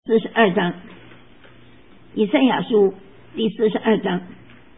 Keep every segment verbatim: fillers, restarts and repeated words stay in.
四十二章，以赛亚书第四十二章，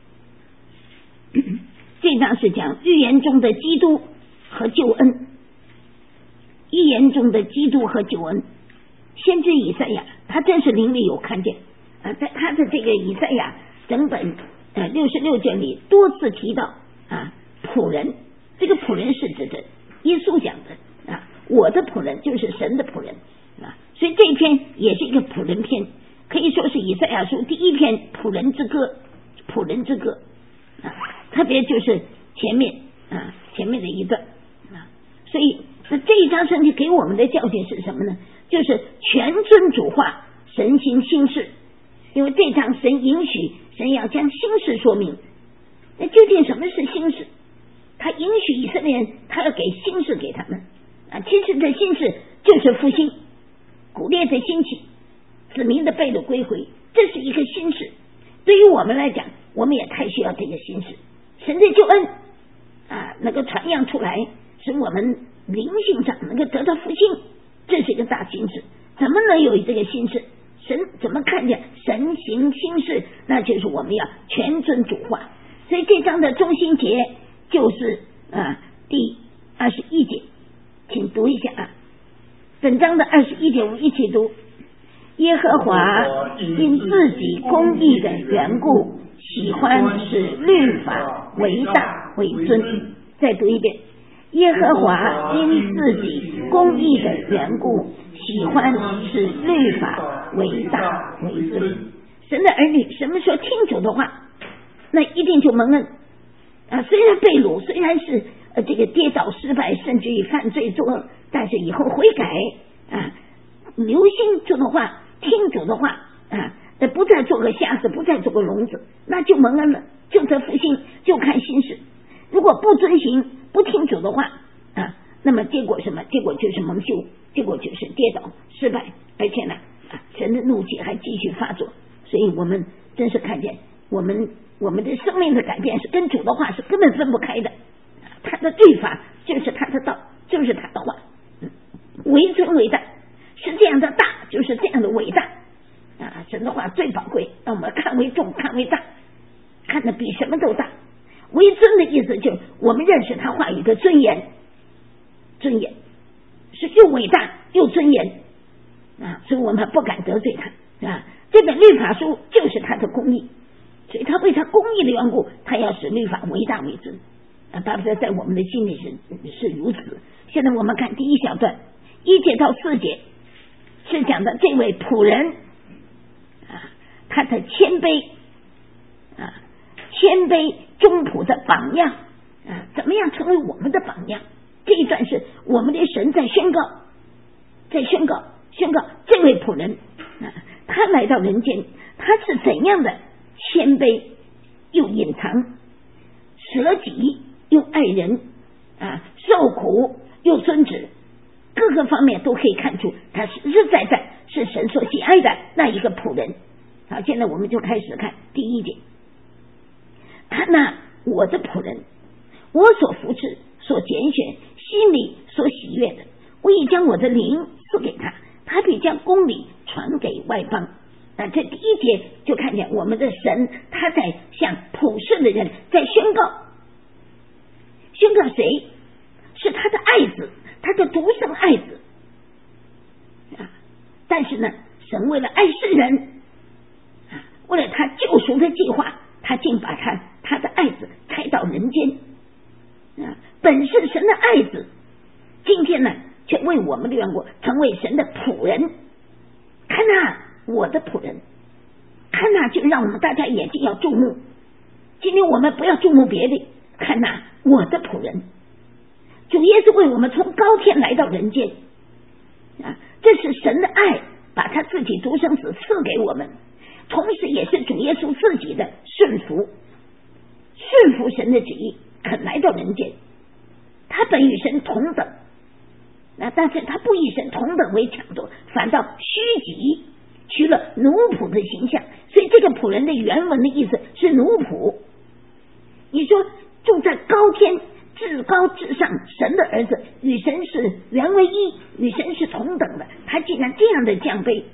这章是讲预言中的基督和救恩，预言中的基督和救恩。先知以赛亚他真是灵里有看见啊，在他的这个以赛亚整本呃六十六卷里多次提到啊仆人，这个仆人是指的耶稣讲的啊，我的仆人就是神的仆人啊，所以这一篇也是一个仆人篇，可以说是以赛亚书第一篇仆人之歌，仆人之歌啊，特别就是前面啊前面的一段啊，所以那这一章圣经给我们的教训是什么呢？就是全尊主化，神行新事。因为这章神允许神要将新事说明，那究竟什么是新事？他允许以色列人，他要给新事给他们啊。其实这新事就是复兴，古列的兴起，子民的被掳归回，这是一个新事。对于我们来讲，我们也太需要这个新事。神的救恩啊，能够传扬出来，使我们灵性上能够得到复兴，这是一个大新事。怎么能有这个新事？神怎么看见神行新事？那就是我们要全尊主化。所以这章的中心节就是啊第二十一节，请读一下啊。本章的二十一节我们一起读：耶和华因自己公义的缘故，喜欢使律法为大为尊。再读一遍：耶和华因自己公义的缘故，喜欢使律法为大为尊。神的儿女什么时候听主的话，那一定就蒙恩啊！虽然被掳，虽然是呃这个跌倒失败，甚至于犯罪作恶，但是以后悔改啊，留心主的话，听主的话啊，不再做个瞎子，不再做个聋子，那就蒙恩了，就得福星，就看心事。如果不遵行，不听主的话啊，那么结果什么？结果就是蒙羞，结果就是跌倒失败，而且呢啊，神的怒气还继续发作。所以我们真是看见我们我们的生命的改变是跟主的话是根本分不开的。他的律法就是他的道，就是他的话，嗯，为尊为大，是这样的大，就是这样的伟大啊！神的话最宝贵，让我们看为重，看为大，看得比什么都大。为尊的意思就是我们认识他话语的尊严，尊严是又伟大又尊严啊，所以我们不敢得罪他啊。这本律法书就是他的公义，所以他为他公义的缘故，他要使律法为大为尊啊。大概在我们的心里是是如此。现在我们看第一小段一节到四节，是讲的这位仆人啊，他的谦卑啊，谦卑忠仆的榜样啊，怎么样成为我们的榜样？这一段是我们的神在宣告，在宣告宣告这位仆人啊，他来到人间，他是怎样的谦卑又隐藏，舍己又爱人啊，受苦又尊旨，各个方面都可以看出他实实在在是神所喜爱的那一个仆人。好，现在我们就开始看第一节。他那我的仆人，我所扶持所拣选，心里所喜悦的，我已将我的灵赐给他，他必将公理传给外邦。那这第一节就看见我们的神，他在向普世的人在宣告，宣告谁？是他的爱子，他的独生爱子啊！但是呢，神为了爱世人啊，为了他救赎的计划，他竟把他他的爱子开到人间啊！本是神的爱子，今天呢，却为我们的缘故成为神的仆人。看呐，我的仆人，看呐，就让我们大家眼睛要注目。今天我们不要注目别的，看呐，我的仆人。主耶稣为我们从高天来到人间啊，这是神的爱，把他自己独生子赐给我们，同时也是主耶稣自己的顺服，顺服神的旨意，肯来到人间。他本与神同等，那但是他不以神同等为强夺，反倒虚己，取了奴仆的形象。所以这个仆人的原文的意思是奴仆。你说住在高天至高至上神的儿子，与神是原为一，与神是同等的，他既然这样的降卑，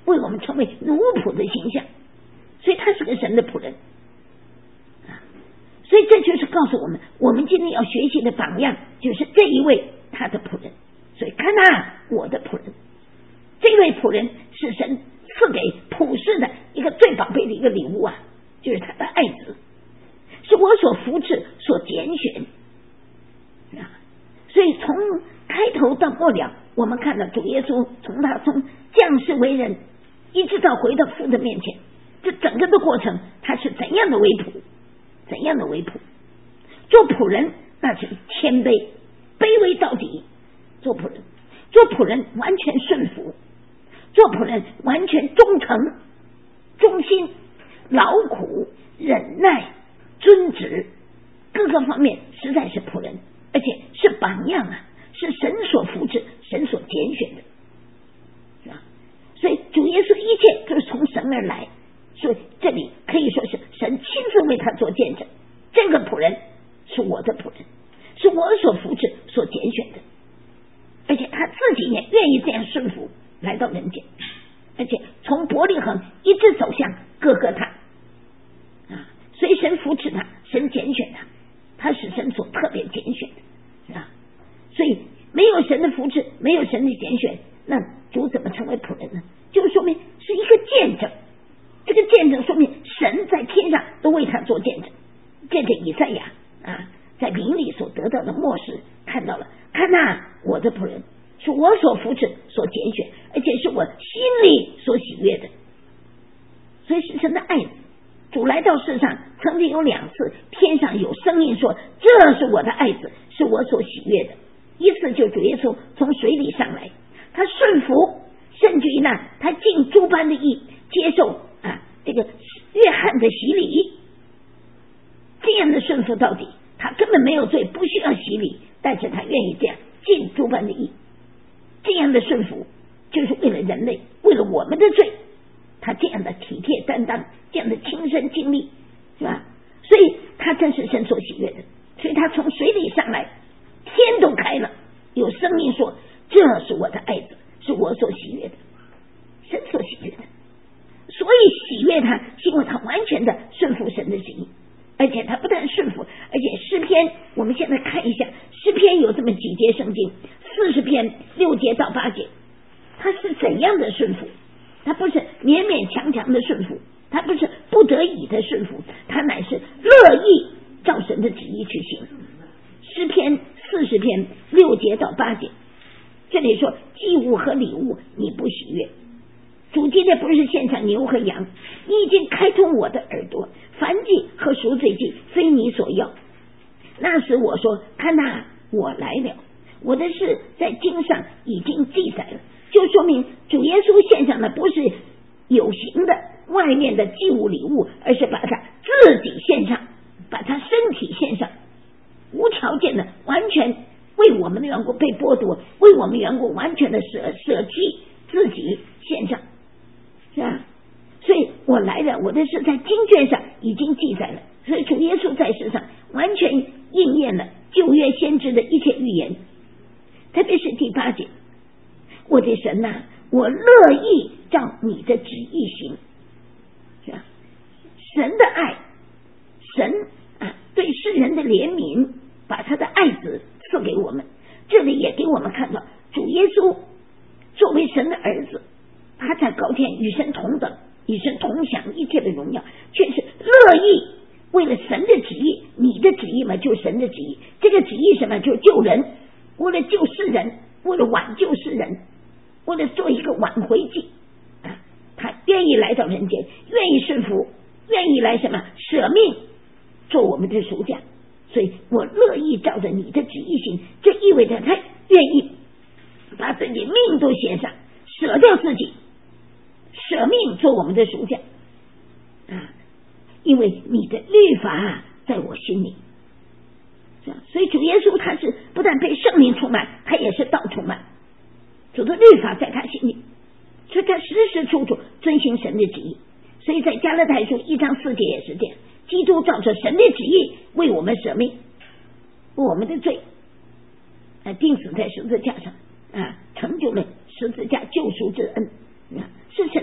为我们成为奴仆的形象，所以他是个神的仆人啊。所以这就是告诉我们，我们今天要学习的榜样就是这一位他的仆人。所以看啊，我的仆人，这位仆人是神赐给普世的一个最宝贝的一个礼物啊，就是他的爱子，是我所扶持所拣选啊。所以从开头到末了，我们看到主耶稣从他从降世为人一直到回到父的面前，这整个的过程他是怎样的为仆，怎样的为仆。做仆人那是谦卑，卑微到底。做仆人做仆人完全顺服，做仆人完全忠诚忠心，劳苦忍耐遵旨，各个方面实在是仆人，而且是榜样啊，是神所扶持神所拣选的，是吧？所以主耶稣一切都是从神而来，所以这里可以说是神亲自为他做见证，这个仆人是我的仆人，是我所扶持所拣选的，而且他自己也愿意这样顺服来到人间，而且从伯利恒一直走向哥哥他啊，所以神扶持他，神拣选他，他是神所特别拣选的啊。所以没有神的扶持，没有神的拣选，那主怎么成为仆人呢？就说明是一个见证，这个见证说明神在天上都为他做见证。这个以赛亚啊，在灵里所得到的默示看到了，看呐，我的仆人是我所扶持所拣选，而且是我心里所喜悦的，所以是神的爱子。主来到世上曾经有两次，天上有声音说，这是我的爱子，是我所喜悦的。一次就主耶稣从水里上来，他顺服，甚至于呢他尽诸般的义，接受啊这个约翰的洗礼，这样的顺服到底，他根本没有罪，不需要洗礼，但是他愿意这样尽诸般的义，这样的顺服就是为了人类，为了我们的罪，他这样的体贴担当，这样的亲身经历，是吧？所以他真是神所喜悦的。所以他从水里上来，天都开了，有声音说，这是我的爱子，是我所喜悦的，神所喜悦的。所以喜悦他，是因为他完全的顺服神的旨意，而且他不但顺服，而且诗篇，我们现在看一下，诗篇有这么几节圣经，四十篇六节到八节，他是怎样的顺服？他不是勉勉强强的顺服，他不是不得已的顺服，他乃是乐意照神的旨意去行。诗篇四十篇六节到八节，这里说祭物和礼物你不喜悦，主今天不是献上牛和羊，你已经开通我的耳朵，燔祭和赎罪祭非你所要。那时我说，看哪，我来了，我的事在经上已经记载了，就说明主耶稣献上的不是有形的外面的祭物礼物，而是把他自己献上，把他身体献上，无条件的完全为我们的缘故被剥夺，为我们缘故完全的舍舍弃自己献上，是吧？所以我来了，我的事在经卷上已经记载了，所以主耶稣在世上完全应验了旧约先知的一切预言，特别是第八节，我的神呐、啊，我乐意照你的旨意行，是吧？神的爱，神啊对世人的怜悯，把他的爱子赐给我们。这里也给我们看到，主耶稣作为神的儿子，他在高天与神同等，与神同享一切的荣耀，却是乐意为了神的旨意，你的旨意嘛，就是神的旨意，这个旨意什么？就是救人，为了救世人，为了挽救世人，为了做一个挽回祭啊，他愿意来到人间，愿意顺服，愿意来什么舍命做我们的赎价。所以我乐意照着你的旨意行，这意味着他愿意把自己命都献上，舍掉自己，舍命做我们的赎价啊！因为你的律法在我心里，所以主耶稣他是不但被圣灵充满，他也是道充满，主的律法在他心里，所以他时时处处遵行神的旨意。所以在加拉太书一章四节也是这样，基督照着神的旨意为我们舍命，为我们的罪啊钉死在十字架上啊，成就了十字架救赎之恩啊，是神的旨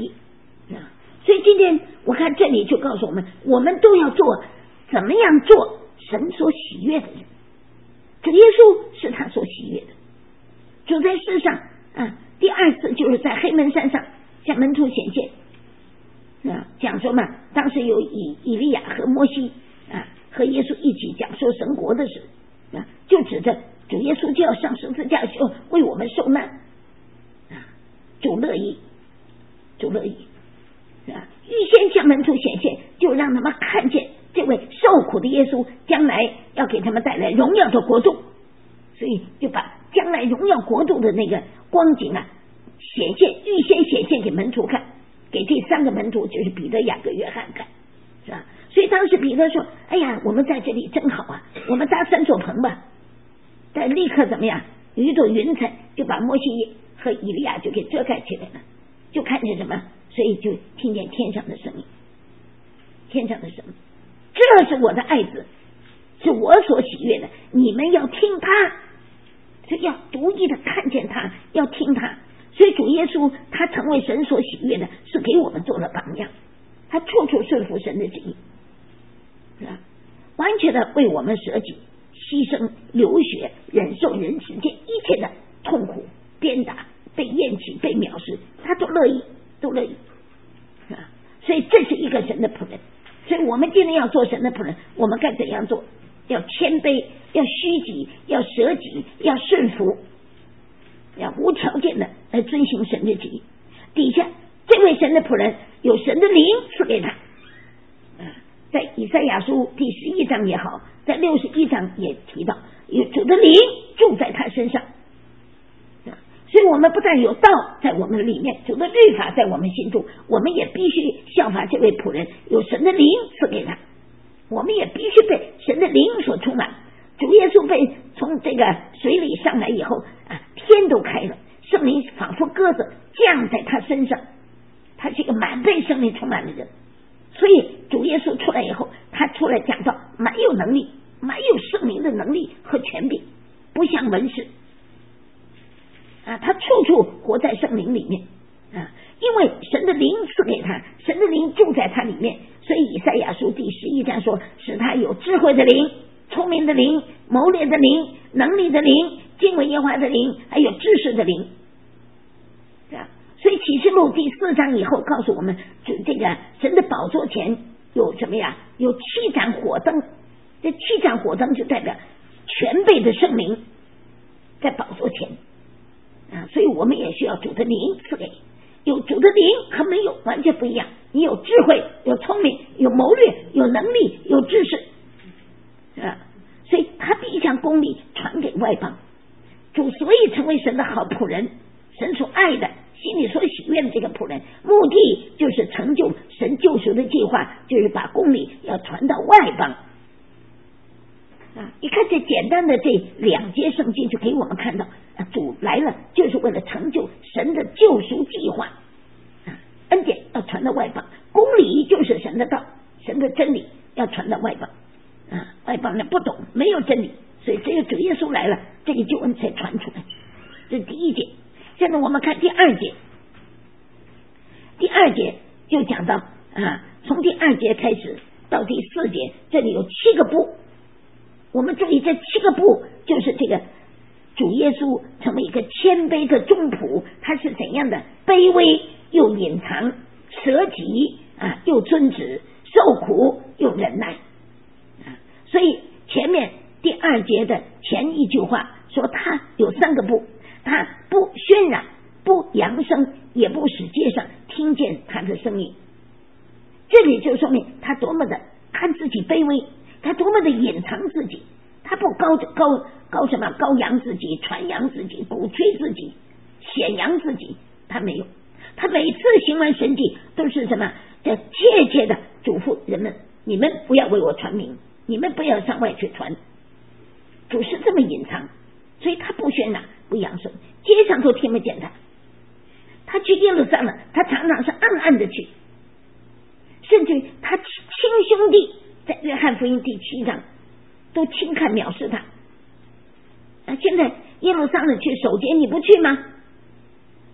义啊。所以今天我看这里就告诉我们，我们都要做怎么样做神所喜悦的人。主耶稣是他所喜悦的，主在世上啊，第二次就是在黑门山上向门徒显现啊，讲说嘛，当时有以以利亚和摩西啊和耶稣一起讲说神国的事啊，就指着主耶稣就要上十字架受为我们受难啊，主乐意，主乐意啊，预先向门徒显现，就让他们看见这位受苦的耶稣将来要给他们带来荣耀的国度，所以就把将来荣耀国度的那个光景啊显现，预先显现给门徒看，给这三个门徒就是彼得、雅各、约翰看，是吧？所以当时彼得说：“哎呀，我们在这里真好啊，我们搭三座棚吧。”但立刻怎么样？有一朵云彩就把摩西和以利亚就给遮盖起来了，就看见什么？所以就听见天上的声音，天上的声音，这是我的爱子，是我所喜悦的，你们要听他，所以要独一的看见他，要听他。所以主耶稣他成为神所喜悦的，是给我们做了榜样，他处处顺服神的旨意，是吧？完全的为我们舍己、牺牲、流血，忍受人世间一切的痛苦、鞭打、被厌弃、被藐视，他都乐意，都乐意，是吧？所以这是一个神的仆人。所以我们今天要做神的仆人，我们该怎样做？要谦卑，要虚己，要舍己，要顺服，要无条件的来遵行神的旨意。底下这位神的仆人有神的灵赐给他，在以赛亚书第十一章也好，在六十一章也提到有主的灵住在他身上，所以我们不但有道在我们的里面，主的律法在我们心中，我们也必须效法这位仆人，有神的灵赐给他，我们也必须被神的灵所充满。主耶稣被从这个水里上来以后啊，天都开了，圣灵仿佛鸽子降在他身上，他是一个满被圣灵充满的人。所以主耶稣出来以后，他出来讲到没有能力，没有圣灵的能力和权柄，不像文士啊，他处处活在圣灵里面啊，因为神的灵赐给他，神的灵住在他里面，所以以赛亚书第十一章说，使他有智慧的灵、聪明的灵、谋略的灵、能力的灵、敬畏耶和华的灵，还有知识的灵。所以启示录第四章以后告诉我们，就这个神的宝座前有什么呀？有七盏火灯，这七盏火灯就代表全备的圣灵在宝座前啊，所以我们也需要主的灵赐给，有主的灵和没有完全不一样。你有智慧，有聪明，有谋略，有能力，有知识啊，所以他必将公理传给外邦。主所以成为神的好仆人，神所爱的，心里所喜悦的这个仆人，目的就是成就神救赎的计划，就是把公理要传到外邦啊！你看这简单的这两节圣经就给我们看到，啊、主来了就是为了成就神的救赎计划啊！恩典要传到外邦，公理就是神的道，神的真理要传到外邦啊！外邦人不懂，没有真理，所以只有主耶稣来了，这个救恩才传出来。这是第一节。现在我们看第二节，第二节就讲到啊，从第二节开始到第四节，这里有七个步。我们注意这七个步，就是这个主耶稣成为一个谦卑的中仆，他是怎样的卑微又隐藏，舍己啊又尊职，受苦又忍耐啊。所以前面第二节的前一句话说他有三个步，他不渲染，不扬声，也不使街上听见他的声音。这里就说明他多么的看自己卑微，他多么的隐藏自己，他不高高高什么高扬自己，传扬自己，鼓吹自己，显扬自己，他没有。他每次行完神迹都是什么？这切切的嘱咐人们，你们不要为我传名，你们不要上外去传。主是这么隐藏，所以他不渲染，不扬声，街上都听不见他。他去耶路撒冷，他常常是暗暗的去，甚至他亲兄弟在约翰福音第七章都轻看藐视他。啊，现在耶路撒冷去守节，你不去吗？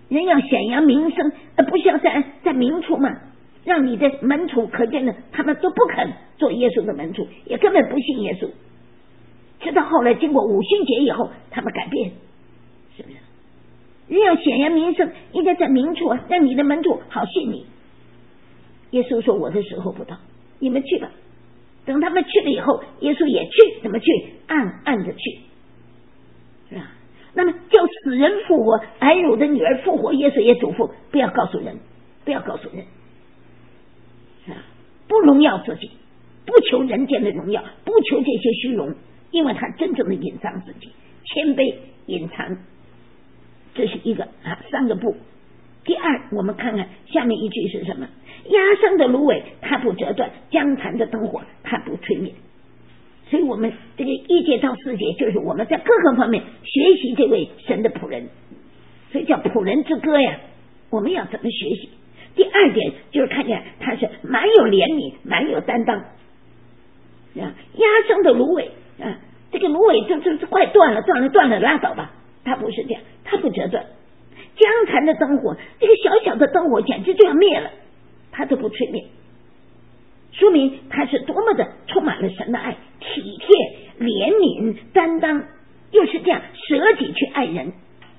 人要显扬名声，而不是要在在明处吗？让你的门徒可见的，他们都不肯做耶稣的门徒，也根本不信耶稣。直到后来经过五旬节以后，他们改变，是不是？人要显扬名声，应该在明处啊，让你的门徒好信你。耶稣说：“我的时候不到，你们去吧。”等他们去了以后，耶稣也去，怎么去？暗暗的去，是吧？那么叫死人复活，癌乳的女儿复活，耶稣也嘱咐不要告诉人，不要告诉人，是吧？不荣耀自己，不求人间的荣耀，不求这些虚荣，因为他真正的隐藏自己，谦卑隐藏，这是一个啊三个不。第二，我们看看下面一句是什么？压伤的芦苇它不折断，将残的灯火它不吹灭。所以我们这个一节到四节，就是我们在各个方面学习这位神的仆人，所以叫仆人之歌呀。我们要怎么学习？第二点就是看见他是蛮有怜悯，蛮有担当。啊，压伤的芦苇啊，这个芦苇就就快断了，断了断了，拉倒吧。他不是这样，他不折断。将残的灯火，这个小小的灯火简直就要灭了，他都不吹灭，说明他是多么的充满了神的爱，体贴、怜悯、担当，又是这样舍己去爱人。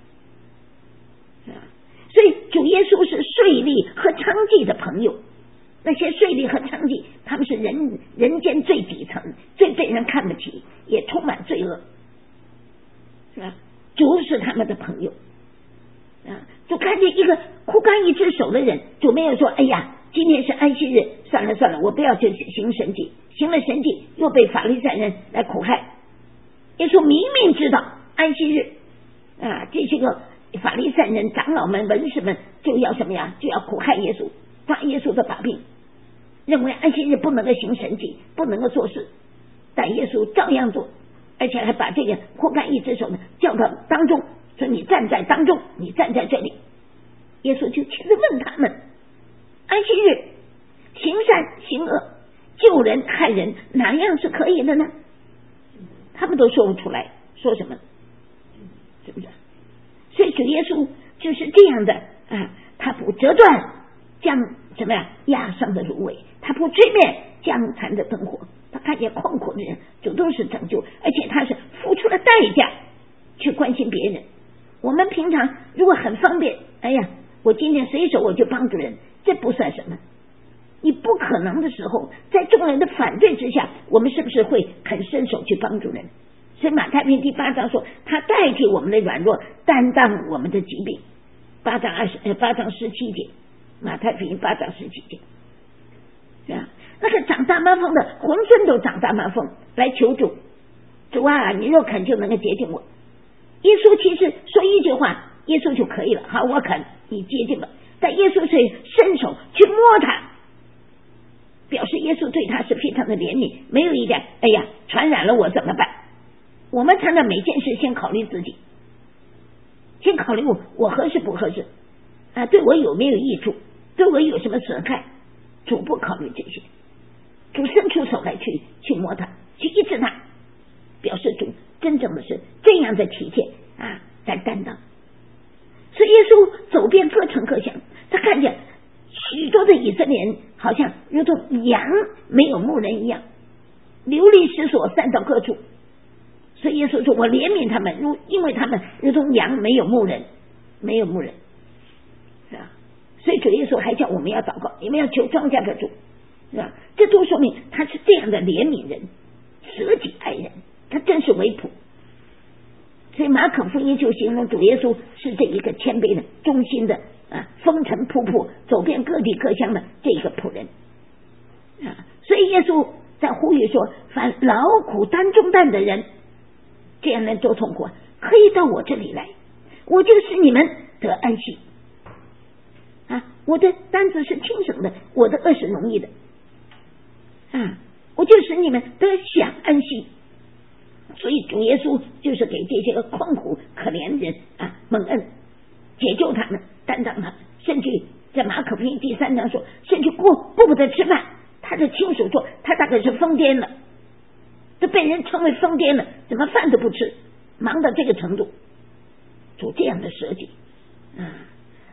所以主耶稣是税吏和娼妓的朋友，那些税吏和娼妓，他们是人人间最底层，最被人看不起，也充满罪恶，是吧？主是他们的朋友。啊，就看见一个枯干一只手的人，主没有说哎呀今天是安息日，算了算了，我不要去行神迹，行了神迹又被法利赛人来苦害。耶稣明明知道安息日啊，这些个法利赛人长老们文士们就要什么呀，就要苦害耶稣，抓耶稣的把柄，认为安息日不能够行神迹，不能够做事，但耶稣照样做，而且还把这个枯干一只手呢叫到当中，说你站在当中，你站在这里。耶稣就亲自问他们，安息日行善行恶，救人害人，哪样是可以的呢？他们都说不出来，说什么？是不是？所以主耶稣就是这样的啊，他不折断将什么呀压伤的芦苇，他不吹灭将残的灯火，他看见困苦的人主动是拯救，而且他是付出了代价去关心别人。我们平常如果很方便，哎呀我今天随手我就帮助人，这不算什么。你不可能的时候，在众人的反对之下，我们是不是会肯伸手去帮助人？所以马太福音第八章说，他代替我们的软弱，担当我们的疾病。八章二十呃八章十七节，马太福音八章十七节，是吧？那个长大麻风的，浑身都长大麻风，来求主，主啊，你若肯就能够洁净我。耶稣其实说一句话，耶稣就可以了，好，我肯，你洁净了。但耶稣是伸手去摸他，表示耶稣对他是非常的怜悯，没有一点哎呀传染了我怎么办。我们常常每件事先考虑自己，先考虑我我合适不合适啊，对我有没有益处，对我有什么损害，主不考虑这些，主伸出手来去去摸他，去医治他，表示主真正的是这样的体贴啊，在担当。所以耶稣走遍各城各乡，他看见许多的以色列人好像如同羊没有牧人一样，流离失所，散到各处。所以耶稣说，我怜悯他们，如因为他们如同羊没有牧人，没有牧人，是吧？所以主耶稣还叫我们要祷告，你们要求庄稼的主，是吧？这都说明他是这样的怜悯人，舍己爱人，他真是为仆。所以马可福音就形容主耶稣是这一个谦卑的、忠心的啊，风尘仆仆走遍各地各乡的这一个仆人啊。所以耶稣在呼吁说，凡劳苦担重担的人，这样人都痛苦，可以到我这里来，我就使你们得安息啊！我的担子是轻省的，我的恶是容易的啊！我就使你们得享安息。所以主耶稣就是给这些个困苦可怜人啊蒙恩，解救他们，担当他们，甚至在马可福音第三章说，甚至顾顾不得吃饭，他的亲属说他大概是疯癫了，都被人称为疯癫了，怎么饭都不吃，忙到这个程度。主这样的舍己啊，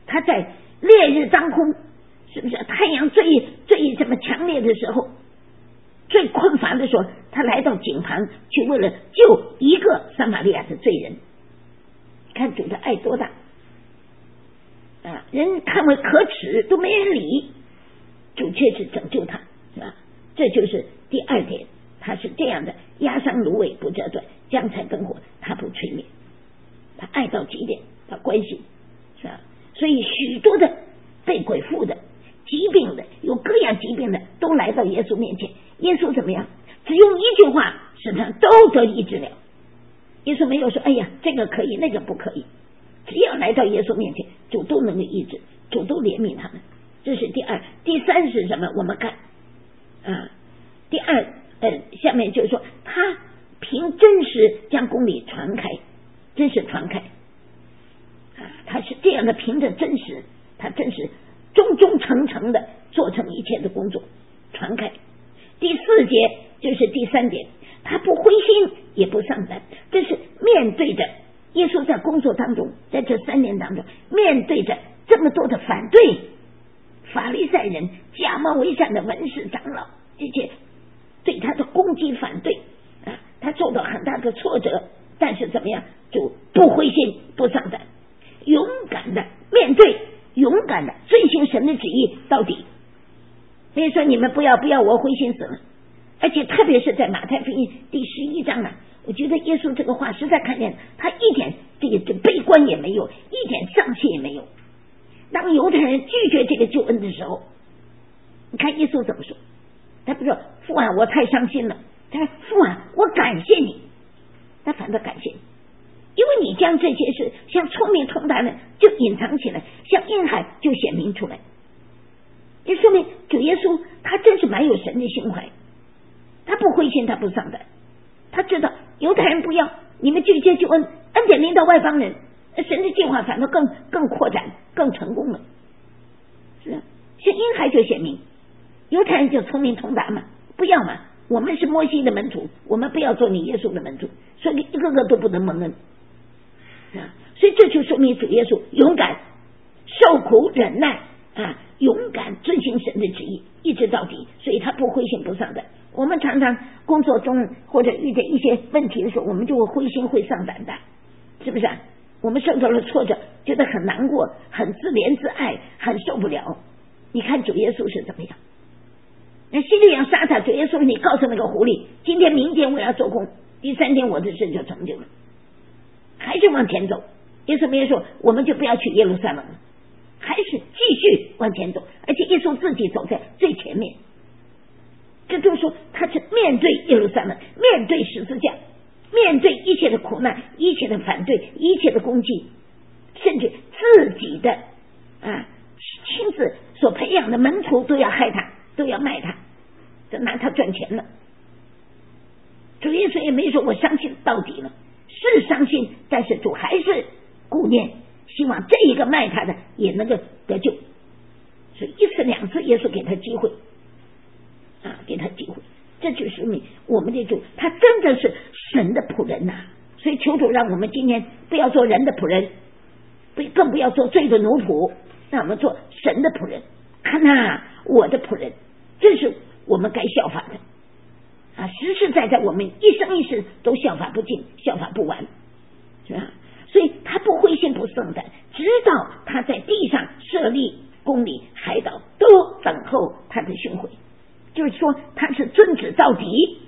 他在烈日当空，是不是太阳最最这么强烈的时候，最困乏的时候，他来到井旁去，为了救一个撒玛利亚的罪人。看主的爱多大啊！人看为可耻，都没人理，主却是拯救他，是吧？这就是第二点，他是这样的：压伤芦苇不折断，将柴根火他不吹灭。他爱到极点，他关心，是吧？所以许多的被鬼附的、疾病的、有各样疾病的，都来到耶稣面前。耶稣怎么样？只用一句话，使他都得医治了。耶稣没有说：“哎呀，这个可以，那个不可以。”只要来到耶稣面前，主都能够医治，主都怜悯他们。这是第二。第三是什么？我们看啊，第二呃，下面就是说，他凭真实将公理传开，真实传开啊，他是这样的，凭着真实，他真实忠忠诚诚的做成一切的工作，传开。第四节就是第三点，他不灰心也不丧胆，这是面对着耶稣在工作当中，在这三年当中，面对着这么多的反对，法利赛人、假冒为善的文士长老，这些对他的攻击反对啊，他受到很大的挫折，但是怎么样，就不灰心不丧胆，勇敢的面对，勇敢的遵行神的旨意到底。所以说你们不要不要我灰心死了。而且特别是在马太福音第十一章啊，我觉得耶稣这个话实在看见他一点这个这悲观也没有，一点丧气也没有。当犹太人拒绝这个救恩的时候，你看耶稣怎么说？他不说父啊，我太伤心了，他说父啊，我感谢你，他反倒感谢你，因为你将这些事像聪明通达的就隐藏起来，像婴孩就显明出来。这说明主耶稣他真是蛮有神的心怀，他不灰心，他不丧胆，他知道犹太人不要，你们拒绝救恩，恩典临到外邦人，神的计划反倒更更扩展，更成功了。是啊，像婴孩就显明，犹太人就聪明通达嘛，不要嘛，我们是摩西的门徒，我们不要做你耶稣的门徒，所以一个个都不能蒙恩啊。所以这就说明主耶稣勇敢受苦忍耐啊，勇敢遵行神的旨意，一直到底，所以他不灰心不丧胆。我们常常工作中或者遇见一些问题的时候，我们就会灰心会丧胆的，是不是啊？我们受到了挫折，觉得很难过，很自怜自爱，很受不了。你看主耶稣是怎么样？那希律王杀他，主耶稣你告诉那个狐狸，今天明天我要做工，第三天我的事就成就了，还是往前走。耶稣没有说我们就不要去耶路撒冷了，还是继续往前走，而且耶稣自己走在最前面。这就是说他是面对耶路撒冷，面对十字架，面对一切的苦难，一切的反对，一切的攻击，甚至自己的啊亲自所培养的门徒都要害他，都要卖他，就拿他赚钱了。主耶稣也没说我相信到底了，是相信，但是主还是顾念，希望这一个卖他的也能够得救。所以一次两次耶稣给他机会啊，给他机会，这就说明我们的主他真的是神的仆人呐、啊。所以求主让我们今天不要做人的仆人，不更不要做罪的奴仆，让我们做神的仆人。看呐、啊，我的仆人，这是我们该效法的啊！实实在在我们一生一世都效法不尽，效法不完，是吧？所以他不灰心不丧胆，直到他在地上设立公理海岛，都等候他的巡回。就是说他是遵旨到底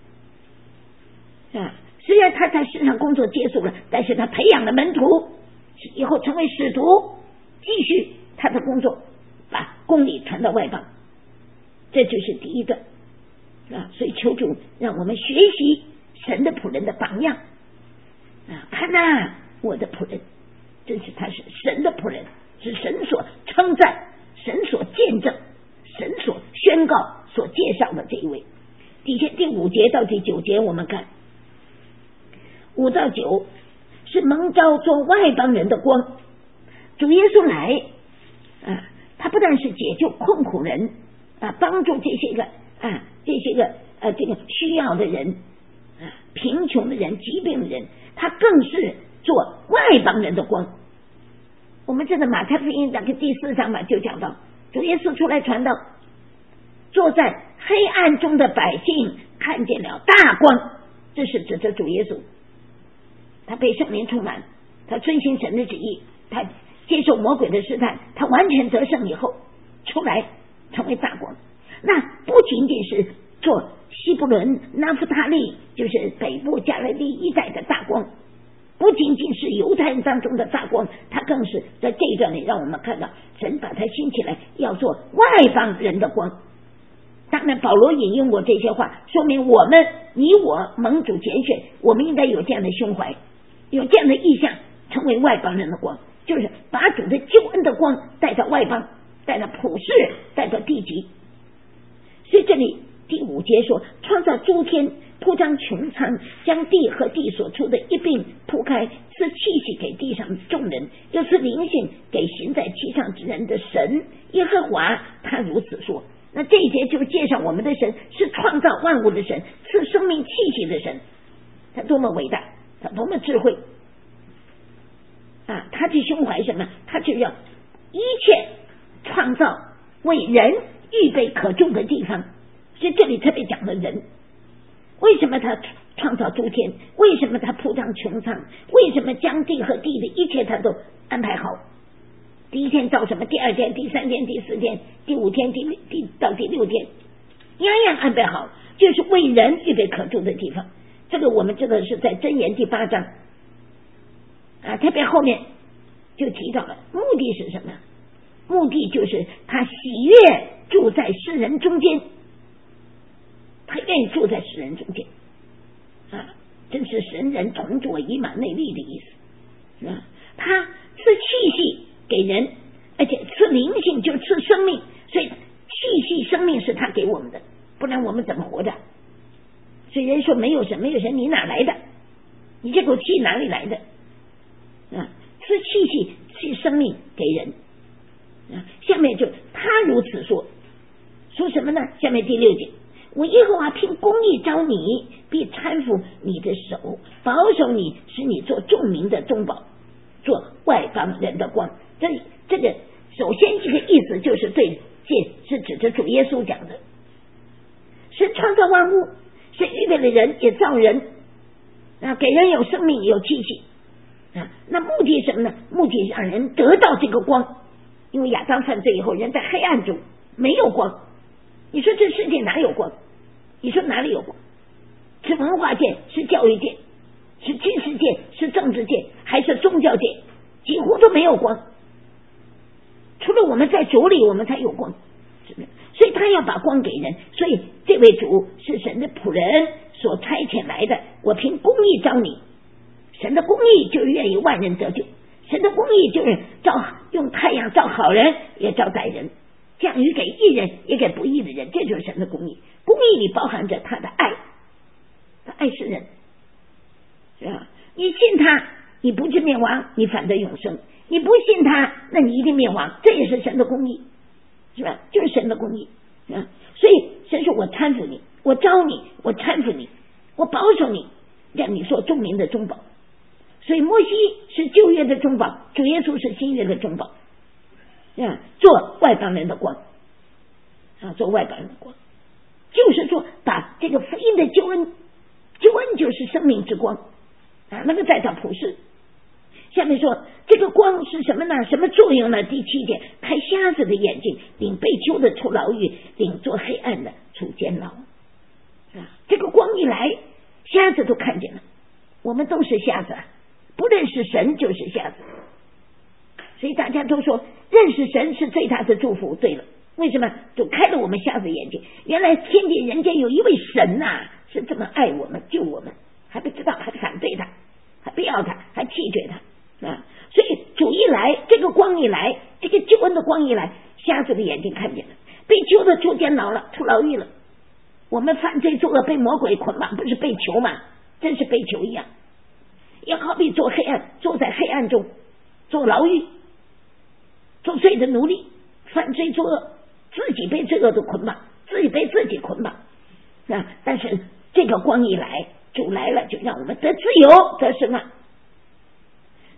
啊！虽然他在世上工作结束了，但是他培养了门徒，以后成为使徒，继续他的工作，把公理传到外邦。这就是第一段啊！所以求主让我们学习神的仆人的榜样啊！看呐、啊，我的仆人，真是他是神的仆人，是神所称赞，神所见证，神所宣告，所介绍的这一位。底下第五节到第九节我们看，五到九是蒙召做外邦人的光。主耶稣来啊，他不但是解救困苦人啊，帮助这些个啊这些个呃这个需要的人啊，贫穷的人，疾病的人，他更是做外邦人的光。 我们这个马太福音那个第四章嘛，就讲到主耶稣出来传道，坐在黑暗中的百姓看见了大光，这是指着主耶稣，他被圣灵充满，他遵行神的旨意，他接受魔鬼的试探，他完全得胜以后出来成为大光。那不仅仅是做西布伦、拿弗他利，就是北部加利利一带的大光，不仅仅是犹太人当中的大光，他更是在这一段里让我们看到神把他兴起来要做外邦人的光。当然保罗引用过这些话，说明我们你我蒙主拣选，我们应该有这样的胸怀，有这样的意向，成为外邦人的光，就是把主的救恩的光带到外邦，带到普世，带到地极。所以这里第五节说，创造诸天，铺张穹苍，将地和地所出的一并铺开，赐气息给地上众人，又赐灵性给行在其上之人的神耶和华，他如此说。那这一节就介绍我们的神是创造万物的神，赐生命气息的神，他多么伟大，他多么智慧啊！他去胸怀什么？他就要一切创造为人预备可住的地方。所以这里特别讲了人，为什么他创造诸天？为什么他铺张穹苍？为什么将地和地的一切他都安排好？第一天造什么？第二天、第三天、第四天、第五天、第第到第六天，样样安排好，就是为人预备可住的地方。这个我们知道是在箴言第八章啊，特别后面就提到了，目的是什么？目的就是他喜悦住在世人中间，他愿意住在世人中间啊，真是神人同坐以马内利的意思啊。他赐气息给人，而且赐灵性就赐生命，所以气息生命是他给我们的，不然我们怎么活着？所以人说没有神，没有神，你哪来的？你这口气哪里来的？啊，赐气息赐生命给人啊。下面就他如此说，说什么呢？下面第六节，我耶和华凭公义招你，必搀扶你的手，保守你，使你做众民的中保，做外邦人的光。这这个首先这个意思就是对，这是指着主耶稣讲的，是创造万物，是预备了人，也造人啊，给人有生命有气息啊。那目的什么呢？目的让人得到这个光，因为亚当犯罪以后，人在黑暗中没有光。你说这世界哪有光？你说哪里有光？是文化界，是教育界，是军事界，是政治界，还是宗教界？几乎都没有光。除了我们在主里，我们才有光，是不是？所以他要把光给人，所以这位主是神的仆人所差遣来的。我凭公义招你，神的公义就是愿意万人得救，神的公义就是照用太阳照好人，也照歹人，降雨给义人，也给不义的人，这就是神的公义。公义里包含着他的爱，他爱世人，是吧？你信他，你不至灭亡，你反得永生；你不信他，那你一定灭亡。这也是神的公义，是吧？就是神的公义啊！所以神说我搀扶你，我招你，我搀扶你，我保守你，让你做众民的中保。所以摩西是旧约的中保，主耶稣是新约的中保啊，做外邦人的光啊，做外邦人的光，就是说把这个福音的救恩，救恩就是生命之光啊，那个再到普世。下面说这个光是什么呢？什么作用呢？第七点，开瞎子的眼睛，领被囚的出牢狱，领做黑暗的出监牢啊。这个光一来，瞎子都看见了。我们都是瞎子，不认识神就是瞎子。所以大家都说认识神是最大的祝福。对了，为什么？就开了我们瞎子眼睛，原来天地人间有一位神呐、啊，是这么爱我们救我们，还不知道，还反对他，还不要他，还弃绝他啊！所以主一来，这个光一来，这个救恩的光一来，瞎子的眼睛看见了，被囚的出监牢了，出牢狱了。我们犯罪作恶被魔鬼捆绑，不是被囚吗？真是被囚一样，要好比做黑暗，坐在黑暗中，做牢狱，做罪的奴隶，犯罪作恶，自己被罪恶的捆绑，自己被自己捆绑啊！但是这个光一来，主来了，就让我们得自由，得释放。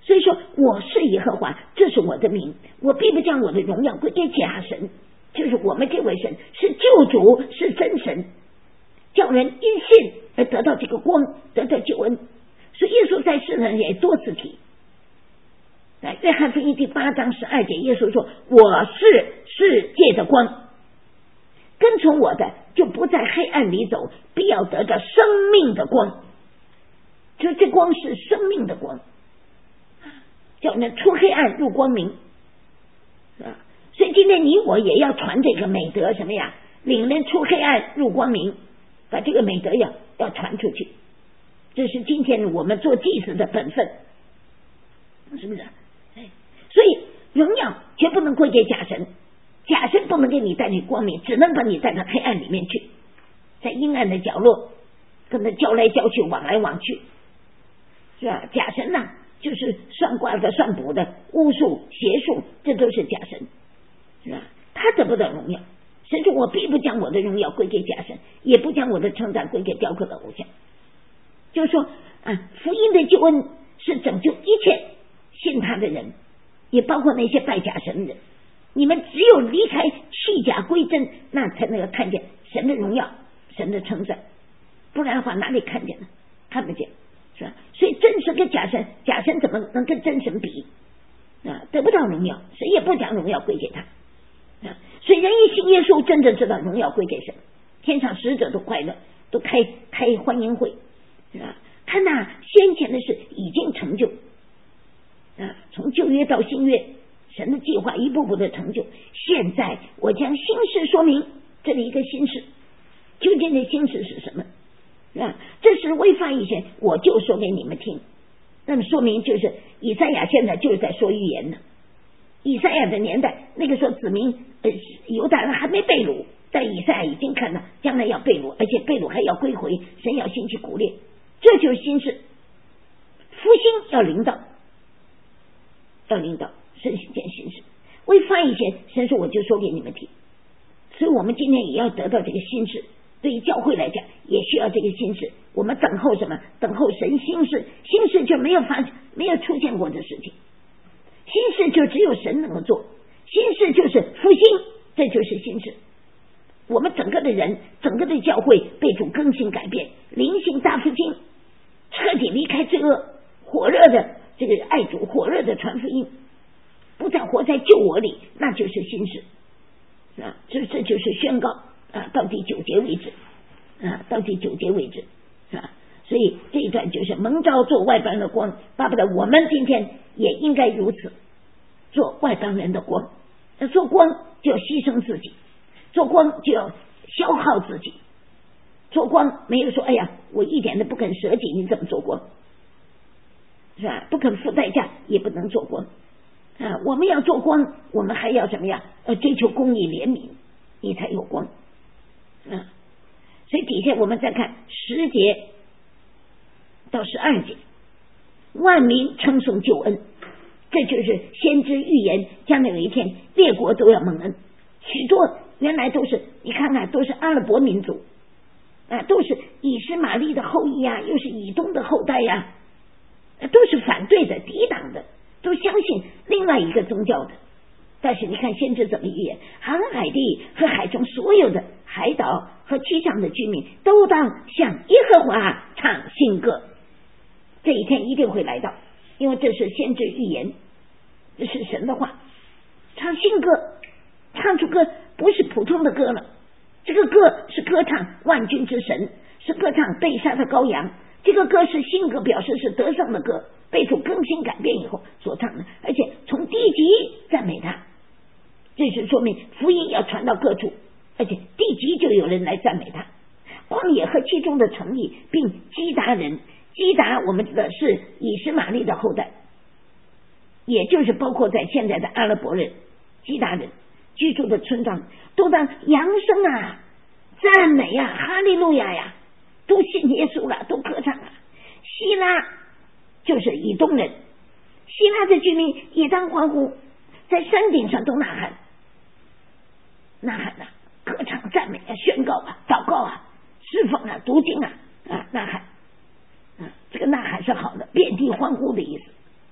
所以说我是耶和华，这是我的名，我必不将我的荣耀归给假神，就是我们这位神是救主，是真神，叫人因信而得到这个光，得到救恩。所以耶稣在世上也多次提，在约翰福音第八章十二节，耶稣说我是世界的光，跟从我的就不在黑暗里走，必要得到生命的光。就这光是生命的光，叫人出黑暗入光明，啊，所以今天你我也要传这个美德，什么呀？领人出黑暗入光明，把这个美德要要传出去，这是今天我们做祭司的本分，是不是？哎，所以荣耀绝不能归给假神，假神不能给你带去光明，只能把你带到黑暗里面去，在阴暗的角落跟他交来交去，往来往去，是吧？假神呢、啊，就是算卦的、算卜的、巫术、邪术，这都是假神，是吧？他得不到荣耀。神说我必不将我的荣耀归给假神，也不将我的称赞归给雕刻的偶像。就是说啊，福音的救恩是拯救一切信他的人，也包括那些拜假神的人。你们只有离开弃假归真，那才能够看见神的荣耀、神的称赞，不然的话哪里看见呢？看不见，是吧？所以真神跟假神，假神怎么能跟真神比啊？得不到荣耀，谁也不将荣耀归给他啊！所以人一信耶稣，真正知道荣耀归给神，天上使者都快乐，都开开欢迎会，是吧？看那先前的事已经成就啊，从旧约到新约，神的计划一步步的成就。现在我将新事说明，这里一个新事，究竟的新事是什么？啊，这是未发以前我就说给你们听。那么说明就是以赛亚现在就是在说预言呢。以赛亚的年代，那个时候子民呃犹大人还没被掳，但以赛亚已经看到将来要被掳，而且被掳还要归回，神要兴起鼓励，这就是新事，复兴要领导，要领导神行件新事。未发以前，神说我就说给你们听，所以我们今天也要得到这个新事。对于教会来讲，也需要这个新事。我们等候什么？等候神新事。新事就没有发没有出现过的事情，新事就只有神能够做。新事就是复兴，这就是新事。我们整个的人，整个的教会被主更新改变，灵性大复兴，彻底离开罪恶，火热的这个爱主，火热的传福音，不再活在救我里，那就是新事啊！这这就是宣告。啊，到第九节为止，啊，到第九节为止，啊，所以这一段就是蒙召做外邦人的光，巴不得我们今天也应该如此，做外邦人的光。做光就要牺牲自己，做光就要消耗自己，做光没有说哎呀，我一点都不肯舍己，你怎么做光？是吧？不肯付代价，也不能做光啊！我们要做光，我们还要怎么样？呃，追求公义怜悯，你才有光。嗯，所以底下我们再看十节到十二节，万民称颂救恩，这就是先知预言，将来有一天列国都要蒙恩。许多原来都是你看看，都是阿拉伯民族啊，都是以实玛利的后裔呀、啊，又是以东的后代呀、啊，都是反对的、抵挡的，都相信另外一个宗教的。但是你看先知怎么预言，航海地和海中所有的海岛和其上的居民都当向耶和华唱新歌，这一天一定会来到，因为这是先知预言，这是神的话。唱新歌，唱出歌不是普通的歌了，这个歌是歌唱万军之神，是歌唱被杀的羔羊，这个歌是新歌，表示是得胜的歌，被主更新改变以后所唱的，而且从地极赞美他，这是说明福音要传到各处，而且地极就有人来赞美他。旷野和其中的城邑，并基达人，基达我们知道是以实玛利的后代，也就是包括在现在的阿拉伯人、基达人居住的村庄，都当扬声啊、赞美啊、哈利路亚呀，都信耶稣了，都歌唱啊。希拉就是以东人，希拉的居民也当欢呼，在山顶上都呐喊，呐喊啊，歌唱赞美啊，宣告啊，祷告啊，侍奉啊，读经啊，啊呐喊啊，这个呐喊是好的，遍地欢呼的意思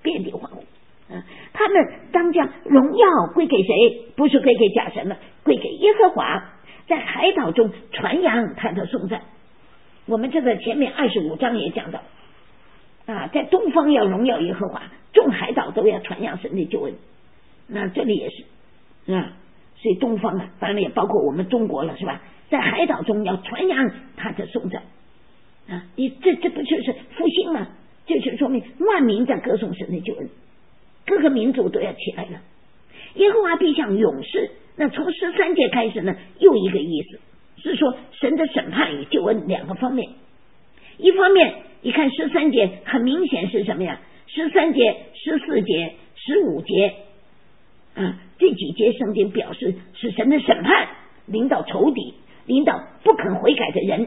遍地欢呼。啊，他们当将荣耀归给谁？不是归给假神了，归给耶和华，在海岛中传扬他的颂赞。我们这个前面二十五章也讲到啊，在东方要荣耀耶和华，众海岛都要传扬神的救恩。那这里也是啊，所以东方啊，当然也包括我们中国了，是吧？在海岛中要传扬他的颂赞啊，你这这不就是复兴吗？就是说明万民在歌颂神的救恩，各个民族都要起来了。耶和华必像勇士，那从十三节开始呢，又一个意思是说神的审判与救恩两个方面。一方面你看十三节很明显是什么呀？十三节、十四节、十五节啊，这几节圣经表示是神的审判临到仇敌，临到不肯悔改的人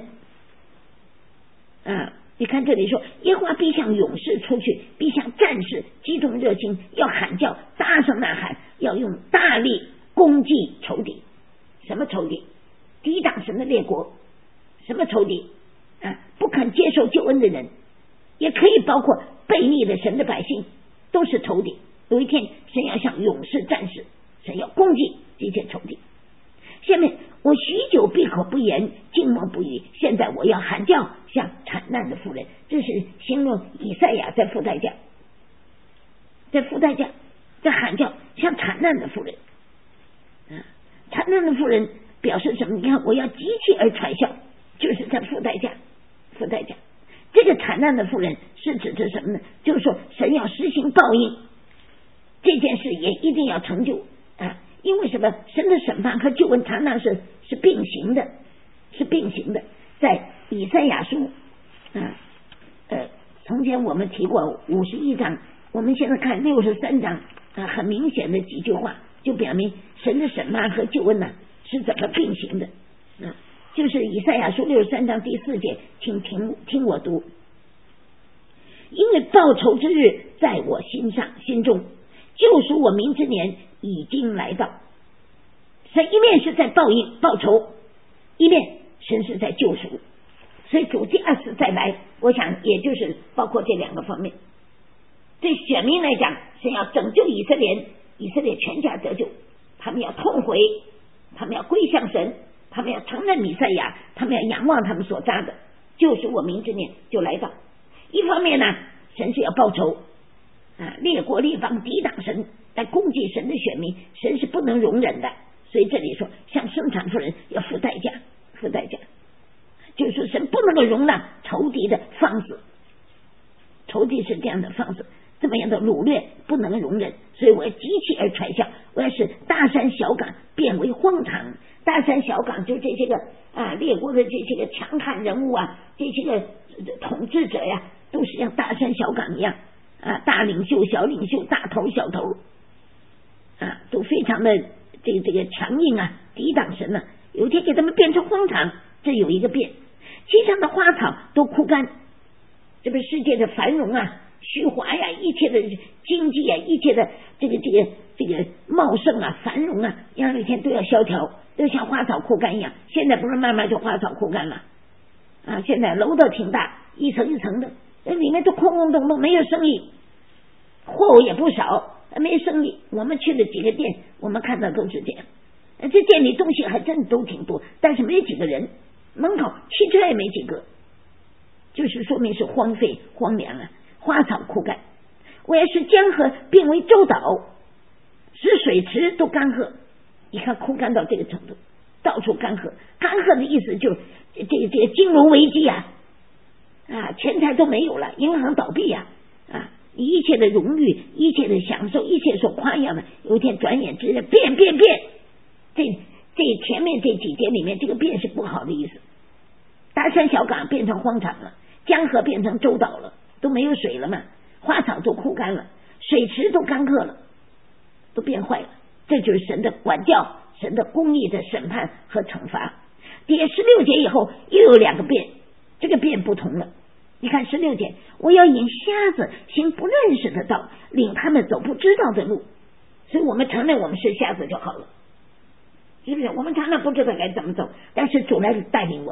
啊。你看这里说，耶和华必像勇士出去，必像战士激动热心，要喊叫，大声呐喊，要用大力攻击仇敌。什么仇敌？抵挡神的列国。什么仇敌啊？不肯接受救恩的人，也可以包括悖逆的神的百姓，都是仇敌。有一天神要像勇士战士，神要攻击这些仇敌。下面，我许久闭口不言，静默不语，现在我要喊叫，像惨难的妇人。这是形容以赛亚在付代价，在付代价，在喊叫，像惨难的妇人。啊，惨难的妇人表示什么？你看，我要极其而传笑，就是在付代价，付代价。这个惨难的妇人是指的什么呢？就是说，神要实行报应，这件事也一定要成就啊。因为什么？神的审判和救恩常常是是并行的，是并行的。在以赛亚书啊，呃，从前我们提过五十一章，我们现在看六十三章啊，很明显的几句话就表明神的审判和救恩呢、啊、是怎么并行的啊？就是以赛亚书六十三章第四节，请听听我读，因为报仇之日在我心上心中，救赎我民之年已经来到。神一面是在报应报仇，一面神是在救赎，所以主第二次再来，我想也就是包括这两个方面。对选民来讲，神要拯救以色列，以色列全家得救，他们要痛悔，他们要归向神，他们要承认弥赛亚，他们要仰望他们所扎的，救赎我民之年就来到。一方面呢，神是要报仇啊，列国列邦抵挡神，来攻击神的选民，神是不能容忍的。所以这里说，像生产妇人要付代价，付代价，就是说神不能够容纳仇敌的放肆，仇敌是这样的放肆，这么样的掳掠不能容忍，所以我要极其而传笑，我要使大山小港变为荒场。大山小港就这些个啊列国的这些个强悍人物啊，这些个统治者呀，都是像大山小港一样啊，大领袖小领袖，大头小头啊，都非常的这个这个强硬啊，抵挡神呢、啊。有一天给他们变成荒场，这有一个变，其上的花草都枯干，这不是世界的繁荣啊、虚华呀，一切的经济啊，一切的这个这个这个茂盛啊、繁荣啊，让有一天都要萧条，都像花草枯干一样。现在不是慢慢就花草枯干了啊？现在楼都挺大，一层一层的，里面都空空洞洞，没有生意，货物也不少，没生意。我们去了几个店，我们看到都是这样。这店里东西还真都挺多，但是没几个人，门口汽车也没几个，就是说明是荒废荒凉啊，花草枯干。我要使江河变为洲岛，使水池都干涸。你看枯干到这个程度，到处干涸。干涸的意思就是这个这个金融危机啊，啊，钱财都没有了，银行倒闭呀、啊，啊，一切的荣誉，一切的享受，一切所夸耀的，有一天转眼之间变变变。这这前面这几节里面，这个变是不好的意思。大山小港变成荒场了，江河变成洲岛了，都没有水了嘛，花草都枯干了，水池都干涸了，都变坏了。这就是神的管教，神的公义的审判和惩罚。第十六节以后又有两个变，这个变不同了。你看十六节，我要引瞎子行不认识的道，领他们走不知道的路。所以我们承认我们是瞎子就好了，是不是？我们常常不知道该怎么走，但是主来带领我们，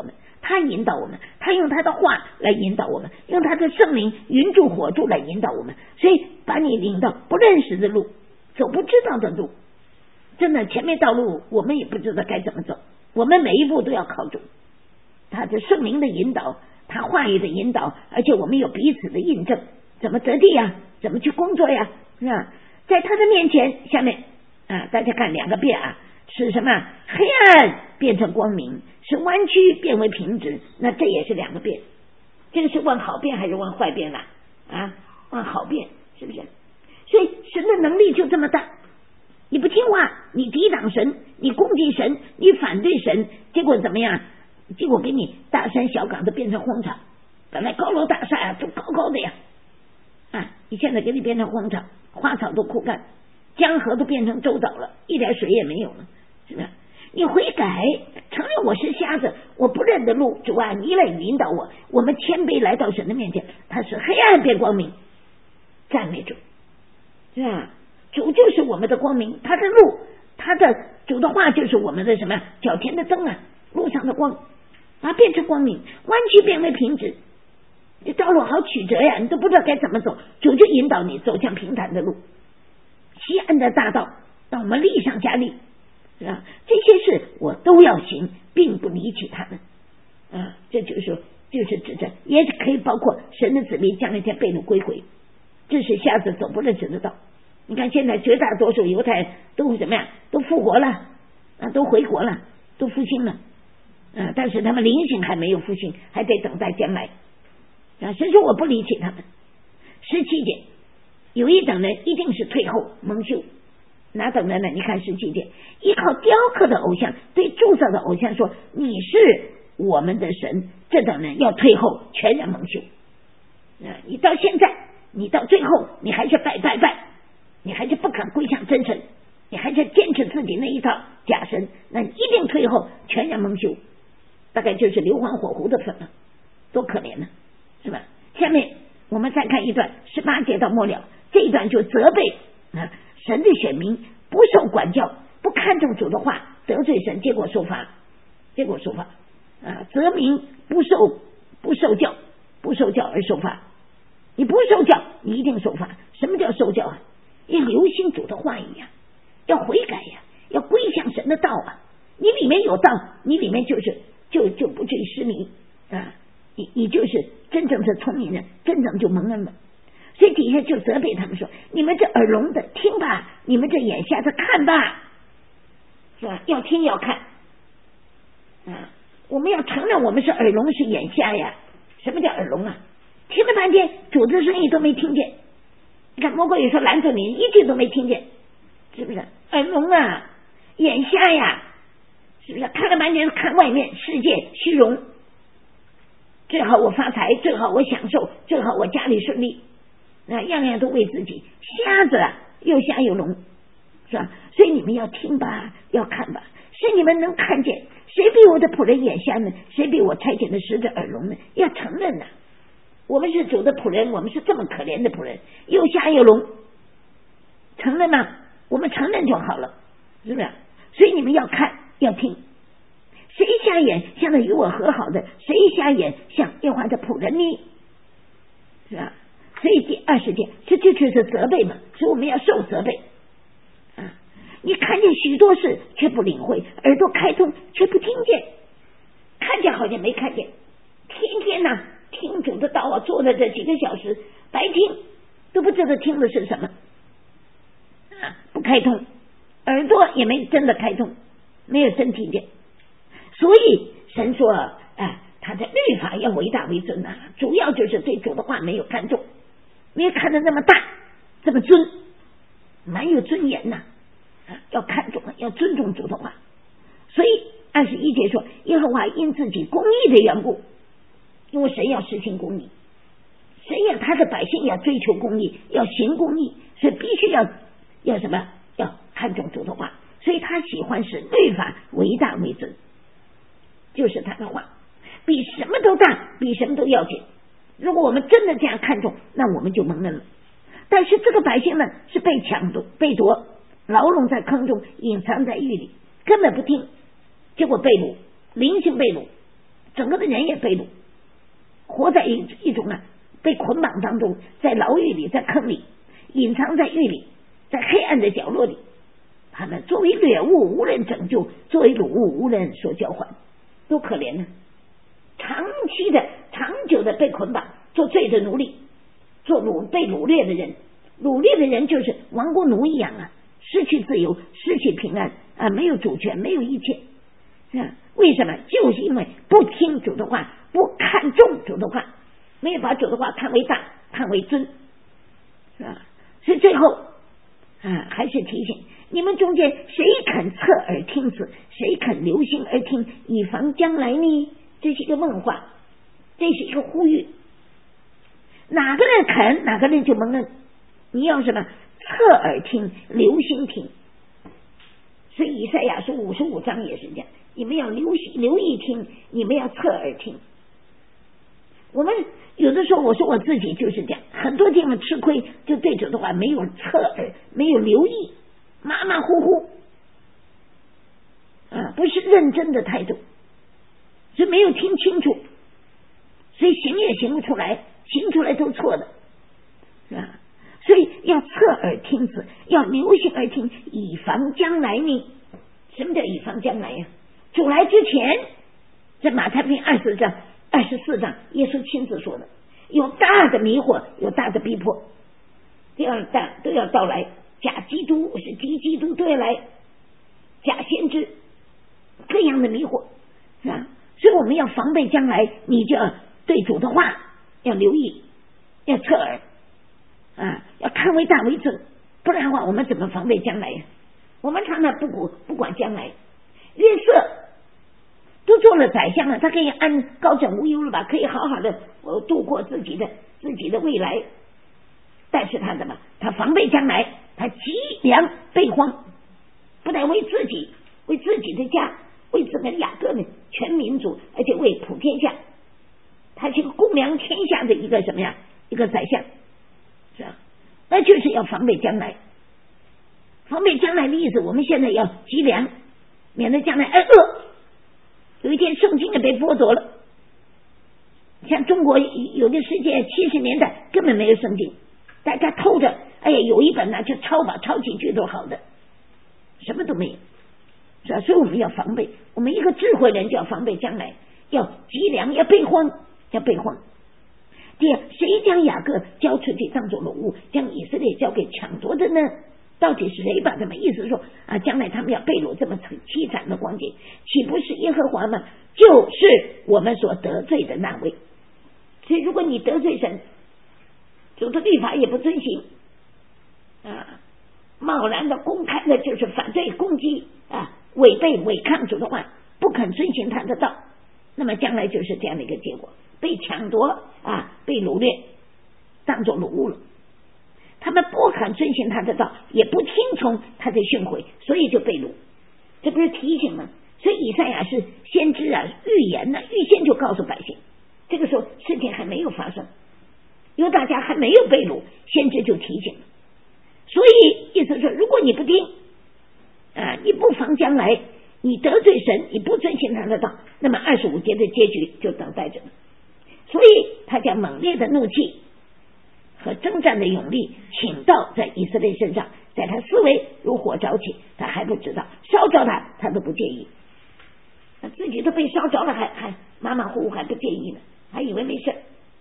他引导我们，他用他的话来引导我们，用他的圣灵云柱火柱来引导我们，所以把你领到不认识的路，走不知道的路，真的前面道路我们也不知道该怎么走，我们每一步都要靠主，他的圣灵的引导，他话语的引导，而且我们有彼此的印证，怎么得地呀？怎么去工作呀？是吧？在他的面前，下面啊，大家看两个变啊，是什么？黑暗变成光明，是弯曲变为平直，那这也是两个变。这个是往好变还是往坏变了？啊，往好变，是不是？所以神的能力就这么大。你不听话，你抵挡神，你攻击神，你反对神，结果怎么样？结果给你大山小岗都变成荒场，本来高楼大厦啊都高高的呀，啊，你现在给你变成荒场，花草都枯干，江河都变成洲岛了，一点水也没有了，是不是？你悔改，承认我是瞎子，我不认得路，主啊，你来引导我，我们谦卑来到神的面前，他是黑暗变光明，赞美主，是吧？主就是我们的光明，他的路，他的主的话就是我们的什么脚前的灯啊，路上的光啊，变成光明，弯曲变为平直，这道路好曲折呀，你都不知道该怎么走，主就引导你走向平坦的路，西安的大道让我们力上加力，是吧？这些事我都要行，并不离弃他们啊，这就是说就是指着，也可以包括神的子民将来天被掳归回，这是瞎子走不认识的道。你看现在绝大多数犹太都怎么样？都复活了啊，都回国了，都复兴了啊，但是他们灵性还没有复兴，还得等待将来啊。所以说我不离弃他们。十七节，有一等人一定是退后蒙羞，哪等人呢？你看十七节，依靠雕刻的偶像，对铸造的偶像说你是我们的神，这等人要退后，全然蒙羞啊。你到现在，你到最后，你还是拜拜拜。你还是不肯归向真神，你还是坚持自己那一套假神，那你一定退后，全然蒙羞，大概就是硫磺火湖的份了，多可怜呢，是吧？下面我们再看一段十八节到末了，这一段就责备啊神的选民不受管教，不看重主的话，得罪神，结果受罚，结果受罚啊，责民不受不受教，不受教而受罚，你不受教，你一定受罚。什么叫受教啊？要留心主的话语呀，要悔改呀，要归向神的道啊。你里面有道，你里面就是就就不至于失迷啊，你你就是真正是聪明人，真正就蒙恩了。所以底下就责备他们说：你们这耳聋的听吧，你们这眼瞎的看吧，是吧？要听要看啊！我们要承认我们是耳聋是眼瞎呀。什么叫耳聋啊？听了半天主的声音都没听见。你看魔鬼有时候拦住你，一句都没听见，是不是？耳聋啊，眼瞎呀，是不是？看了半天看外面世界虚荣，最好我发财，最好我享受，最好我家里顺利啊，样样都为自己，瞎子啊，又瞎又聋，是吧？所以你们要听吧，要看吧，使你们能看见。谁比我的仆人眼瞎呢？谁比我差遣的使者耳聋呢？要承认呐、啊，我们是主的仆人，我们是这么可怜的仆人，又瞎又聋，承认吗？我们承认就好了，是不是？所以你们要看要听。谁瞎眼像那与我和好的？谁瞎眼像耶和华的仆人呢？是吧？所以第二十节，这就就是责备嘛，所以我们要受责备啊！你看见许多事却不领会，耳朵开通却不听见，看见好像没看见，天天呐听主的道啊，坐在这几个小时白听，都不知道听的是什么啊！不开通，耳朵也没真的开通，没有真听见。所以神说啊，他的律法要为大为尊呐、啊，主要就是对主的话没有看重，没有看得那么大，这么尊，蛮有尊严呐、啊，要看重，要尊重主的话。所以二十一节说，耶和华因自己公义的缘故，因为神要实行公义，神要他的百姓要追求公义，要行公义，所以必须要要什么？要看重主的话。所以他喜欢使律法为大为尊，就是他的话比什么都大，比什么都要紧。如果我们真的这样看重，那我们就蒙恩了。但是这个百姓呢，是被抢夺、被夺，牢笼在坑中，隐藏在狱里，根本不听，结果被掳，灵性被掳， 整个的人也被掳，活在一一种啊被捆绑当中，在牢狱里，在坑里，隐藏在狱里，在黑暗的角落里。他们作为掠物无人拯救，作为掳物无人所交换，多可怜呢！长期的长久的被捆绑，做罪的奴隶，做掳被掳掠的人。掳掠的人就是亡国奴一样啊，失去自由，失去平安啊，没有主权，没有一切啊。为什么？就是因为不听主的话，不看重主的话，没有把主的话看为大，看为尊，是吧？所以最后啊，还是提醒你们中间谁肯侧耳听此，谁肯留心而听，以防将来呢？这是一个问话，这是一个呼吁。哪个人肯，哪个人就蒙恩。你要什么？侧耳听，留心听。所以以赛亚书五十五章也是这样，你们要留心留意听，你们要侧耳听。我们有的时候，我说我自己就是这样，很多地方吃亏，就对主的话没有侧耳，没有留意，马马虎虎啊，不是认真的态度，所以没有听清楚，所以行也行不出来，行出来都错的，是吧？所以要侧耳听此，要留心而听，以防将来呢？什么叫以防将来呀？主来之前，在马太福音二十章、二十四章，耶稣亲自说的，有大的迷惑，有大的逼迫，都要到都要到来。假基督是敌基督都要来，假先知，各样的迷惑，是吧？所以我们要防备将来，你就要对主的话要留意，要侧耳。啊，要看为大为尊，不然的话，我们怎么防备将来呀？我们常常不管不管将来。约瑟都做了宰相了，他可以安高枕无忧了吧？可以好好的度过自己的自己的未来。但是他怎么？他防备将来，他急粮备荒，不但为自己，为自己的家，为整个雅各呢全民族，而且为普天下。他是个公良天下的一个什么呀？一个宰相。是啊，那就是要防备将来。防备将来的意思，我们现在要积粮，免得将来挨饿。有一天圣经也被剥夺了，像中国有的世界七十年代根本没有圣经，大家偷着，哎呀，有一本呢就抄吧，抄几句都好的，什么都没有，是吧？所以我们要防备，我们一个智慧人就要防备将来，要积粮，要备荒，要备荒。第二，谁将雅各交出去当作掳物，将以色列交给抢夺的呢？到底是谁把他们？意思说啊，将来他们要被掳这么凄惨的光景，岂不是耶和华吗？就是我们所得罪的那位。所以如果你得罪神，主的律法也不遵行啊，贸然的公开的就是反对攻击啊，违背违抗主的话，不肯遵行他的道，那么将来就是这样的一个结果，被抢夺啊，被掳掠，当作掳物了。他们不肯遵行他的道，也不听从他的训诲，所以就被掳。这不是提醒吗？所以以赛亚是先知啊，预言呢、啊，预先就告诉百姓，这个时候事情还没有发生，犹大家还没有被掳，先知就提醒了。所以意思说，如果你不听啊，你不防将来，你得罪神，你不遵行他的道，那么二十五节的结局就等待着了。所以他将猛烈的怒气和征战的勇力倾倒在以色列身上，在他思维如火着起，他还不知道，烧着他他都不介意，他自己都被烧着了，还还马马虎虎，还不介意呢，还以为没事。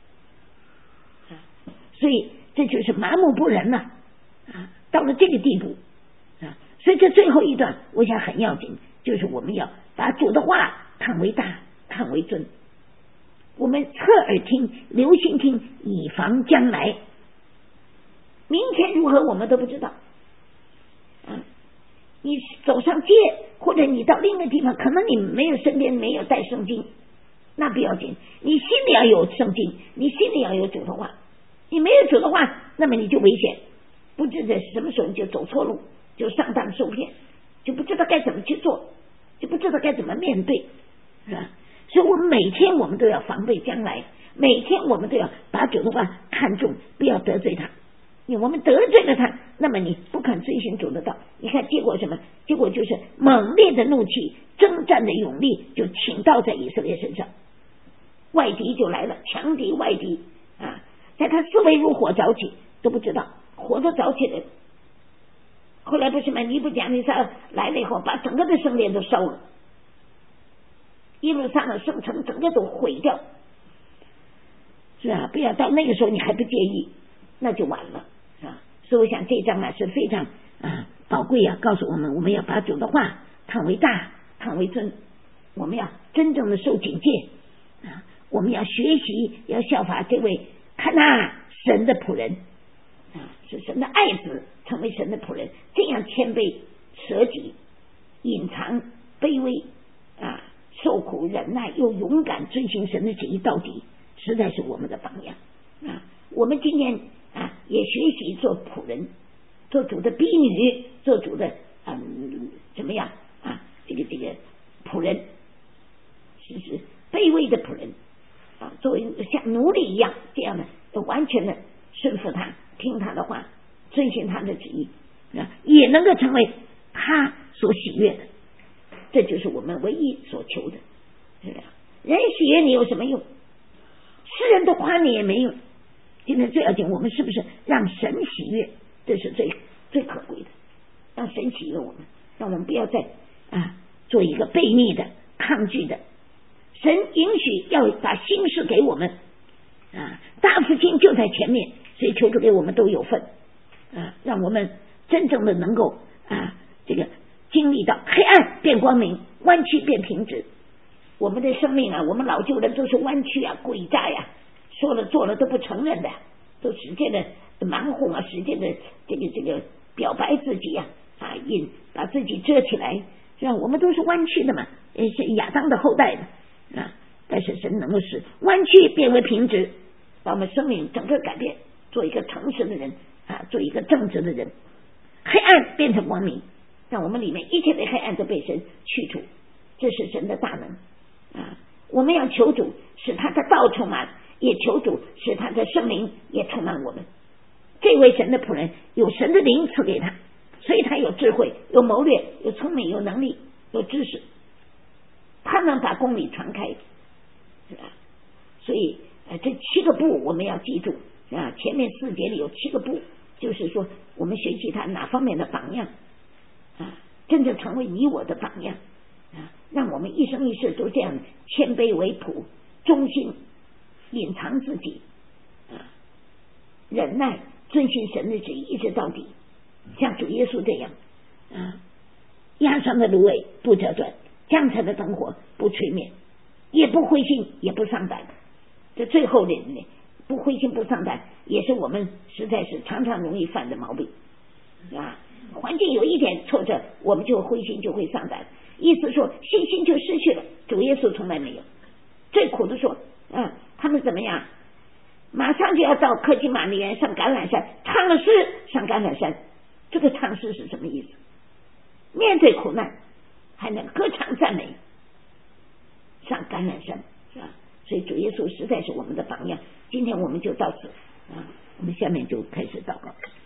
所以这就是麻木不仁了啊，到了这个地步啊。所以这最后一段我想很要紧，就是我们要把主的话看为大，看为尊，我们侧耳听，留心听，以防将来。明天如何我们都不知道啊！你走上街，或者你到另一个地方，可能你没有身边没有带圣经，那不要紧，你心里要有圣经，你心里要有主的话。你没有主的话，那么你就危险，不知道什么时候你就走错路，就上当受骗，就不知道该怎么去做，就不知道该怎么面对，是吧？所以我们每天我们都要防备将来，每天我们都要把主的话看重，不要得罪他。我们得罪了他，那么你不肯遵行主的道，你看结果什么？结果就是猛烈的怒气，征战的勇力就倾倒在以色列身上， 外敌就来了，强敌外敌啊，在他思维如火着起，都不知道火都着起来了。后来不是嘛，尼布甲尼撒来了以后，把整个的圣殿都烧了，耶路撒冷圣城整个都毁掉，是吧？不要到那个时候你还不介意，那就晚了，是吧？所以我想这章啊是非常啊宝贵啊，告诉我们我们要把主的话看为大，看为尊，我们要真正的受警戒啊，我们要学习，要效法这位看那神的仆人啊，是神的爱子，成为神的仆人，这样谦卑舍己，隐藏卑微啊，受苦忍耐，又勇敢遵行神的旨意到底，实在是我们的榜样啊！我们今天啊也学习做仆人，做主的婢女，做主的嗯怎么样啊？这个这个仆人是是卑微的仆人啊，作为像奴隶一样，这样的完全的顺服他，听他的话，遵行他的旨意啊，也能够成为他所喜悦的。这就是我们唯一所求的，是吧？人喜悦你有什么用？世人都夸你也没用。今天最要紧，我们是不是让神喜悦？这是最最可贵的，让神喜悦我们，让我们不要再啊做一个悖逆的、抗拒的。神允许要把心事给我们啊，大复兴就在前面，所以求主给我们都有份啊，让我们真正的能够啊这个经历到黑暗变光明，弯曲变平直。我们的生命啊，我们老旧人都是弯曲啊、诡诈呀、啊，说了做了都不承认的，都使劲的蛮哄啊，使劲的这个这个表白自己呀、啊，啊，引把自己遮起来，是吧？我们都是弯曲的嘛，是亚当的后代的啊。但是神能够使弯曲变为平直，把我们生命整个改变，做一个诚实的人啊，做一个正直的人，黑暗变成光明。让我们里面一切的黑暗都被神去除，这是神的大能啊！我们要求主使他的道充满，也求主使他的圣灵也充满我们。这位神的仆人有神的灵赐给他，所以他有智慧，有谋略，有聪明，有能力，有知识，他能把公理传开，是吧？所以呃，这七个步我们要记住啊！前面四节里有七个步，就是说我们学习他哪方面的榜样啊，真正成为你我的榜样啊，让我们一生一世都这样谦卑为仆，忠心，隐藏自己啊，忍耐，遵行神的旨意，一直到底，像主耶稣这样啊，压伤的芦苇不折断，将残的灯火不吹灭，也不灰心，也不丧胆。这最后的人呢，不灰心不丧胆，也是我们实在是常常容易犯的毛病啊。环境有一点挫折，我们就灰心，就会丧胆，意思说信心就失去了。主耶稣从来没有。最苦的说，嗯，他们怎么样？马上就要到科基玛尼园上橄榄山，唱了诗上橄榄山。这个唱诗是什么意思？面对苦难还能歌唱赞美，上橄榄山，是吧？所以主耶稣实在是我们的榜样。今天我们就到此啊，我们下面就开始祷告。